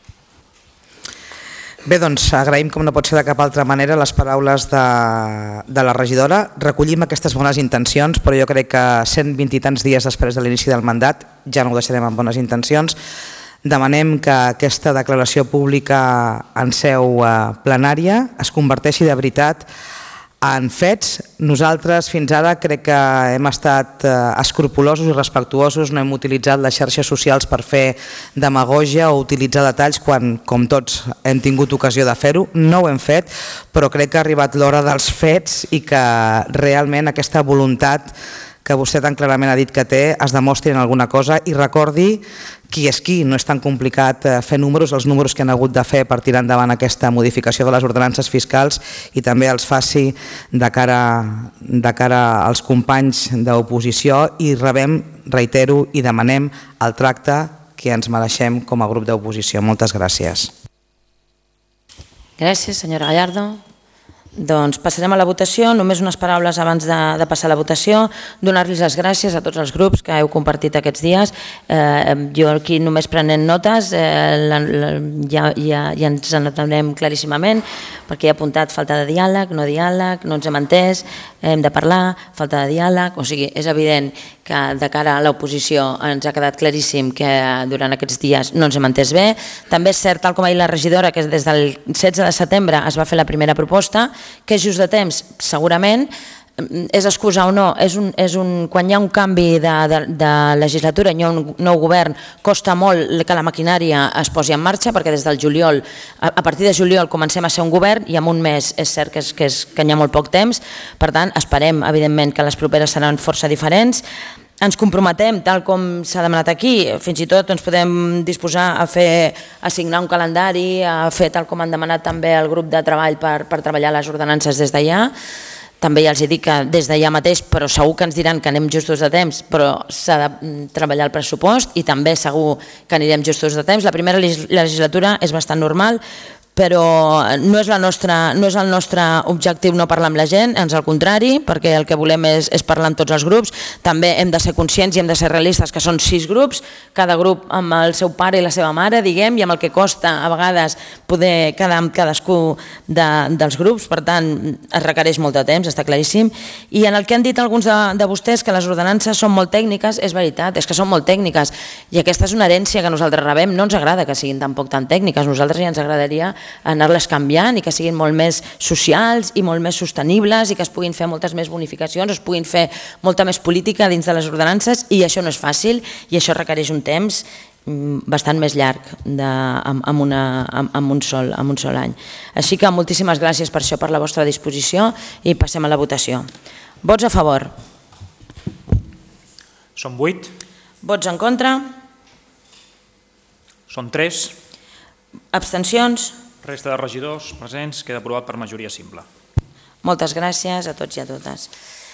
Bé, doncs agraïm, com no pot ser de cap altra manera, les paraules de la regidora. Recollim aquestes bones intencions, però jo crec que 120 i tants dies després de l'inici del mandat ja no ho deixarem amb bones intencions. Demanem que aquesta declaració pública en seu plenària es converteixi de veritat en fets. Nosaltres fins ara crec que hem estat escrupulosos i respectuosos, no hem utilitzat les xarxes socials per fer demagògia o utilitzar detalls quan, com tots, hem tingut ocasió de fer-ho. No ho hem fet, però crec que ha arribat l'hora dels fets i que realment aquesta voluntat que vostè tan clarament ha dit que té es demostri en alguna cosa, i recordi qui és qui. No és tan complicat fer números, els números que han hagut de fer per tirar endavant aquesta modificació de les ordenances fiscals, i també els faci de cara als companys d'oposició, i rebem, reitero, i demanem el tracte que ens mereixem com a grup d'oposició. Moltes gràcies. Gràcies, senyora Gallardo. Doncs passarem a la votació. Només unes paraules abans de passar a la votació. Donar-los les gràcies a tots els grups que heu compartit aquests dies. Jo aquí només prenent notes, ja ens n'adonem claríssimament, perquè he apuntat falta de diàleg, no ens hem entès, hem de parlar, falta de diàleg. O sigui, és evident que de cara a l'oposició ens ha quedat claríssim que durant aquests dies no ens hem entès bé. També és cert, tal com ha dit la regidora, que des del 16 de setembre es va fer la primera proposta, que és just de temps, segurament, és excusa o no, quan hi ha un canvi de legislatura, hi ha un nou govern, costa molt que la maquinària es posi en marxa, perquè des del juliol, a partir de juliol comencem a ser un govern, i en un mes és cert que hi ha molt poc temps. Per tant, esperem, evidentment, que les properes seran força diferents. Ens comprometem, tal com s'ha demanat aquí, fins i tot ens podem disposar a assignar un calendari, a fer tal com han demanat també el grup de treball per treballar les ordenances des d'allà. També ja els dic que des d'allà mateix, però segur que ens diran que anem justos de temps, però s'ha de treballar el pressupost, i també segur que anirem justos de temps. La primera legislatura és bastant normal, però no és el nostre objectiu no parlar amb la gent, ans al contrari, perquè el que volem és parlar amb tots els grups. També hem de ser conscients i hem de ser realistes que són 6 grups, cada grup amb el seu pare i la seva mare, diguem, i amb el que costa a vegades poder quedar amb cadascú dels grups. Per tant, es requereix molt de temps, està claríssim. I en el que han dit alguns de vostès, que les ordenances són molt tècniques, és veritat, és que són molt tècniques, i aquesta és una herència que nosaltres rebem. No ens agrada que siguin tampoc tan tècniques, a nosaltres ja ens agradaria anar-les canviant i que siguin molt més socials i molt més sostenibles, i que es puguin fer moltes més bonificacions, es puguin fer molta més política dins de les ordenances, i això no és fàcil, i això requereix un temps bastant més llarg amb un sol any. Així que moltíssimes gràcies per això, per la vostra disposició, i passem a la votació. Vots a favor? Són 8. Vots en contra? Són 3. Abstencions? Resta de regidors presents, queda aprovat per majoria simple. Moltes gràcies a tots i a totes.